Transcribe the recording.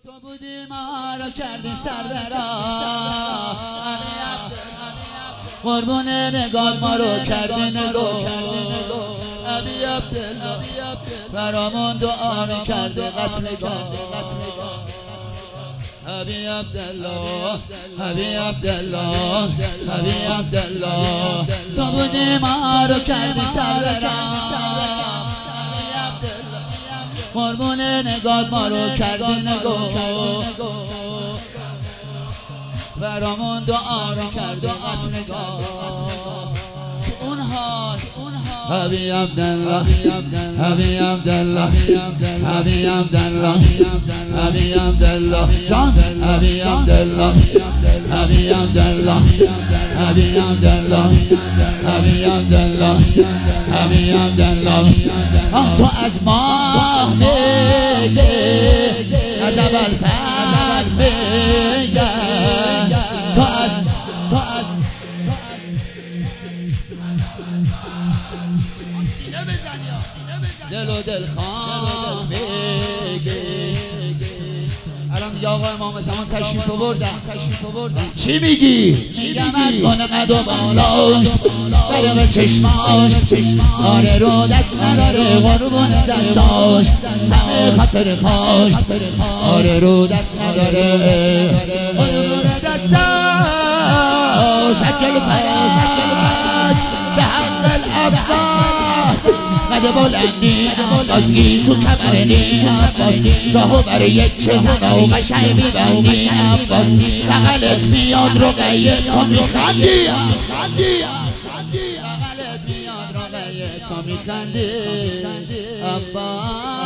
تو بودی ما را کردی سربرا، قربون نگاه ما رو کردی نگاه. ابی عبدالله برامون دعا میکردی قتلگاه. ابی عبدالله ابی عبدالله ابی عبدالله تو بودی ما رو کردی سربرا، قربون نگاه ما رو کردی نگاه. برامون دعا میکردی قتلگاه. تو اون حال ابی عبدالله ابی عبدالله ابی عبدالله ابی عبدالله جان ابی عبدالله ابی عبدالله ابی عبدالله ابی عبدالله ابی عبدالله تو از ما میگی از اول فاز میگی تو از دل و دل خواهم بگی. الان دیگه آقا امام زمان تشریف بردن. چی میگی؟ میگم از گل قد و بالاش برق چشماش آره رو دست نداره قربون دستاش همه خاطر خاش آره رو دست نداره قربون دستاش شکل پراش به حق العباس قد بلندی عباس گیسو کمرنی عباس راهو برای یک زن و قشنگ میبندی عباس بغلت میاد رقیه تا میخندی بغلت میاد رقیه تا میخندی عباس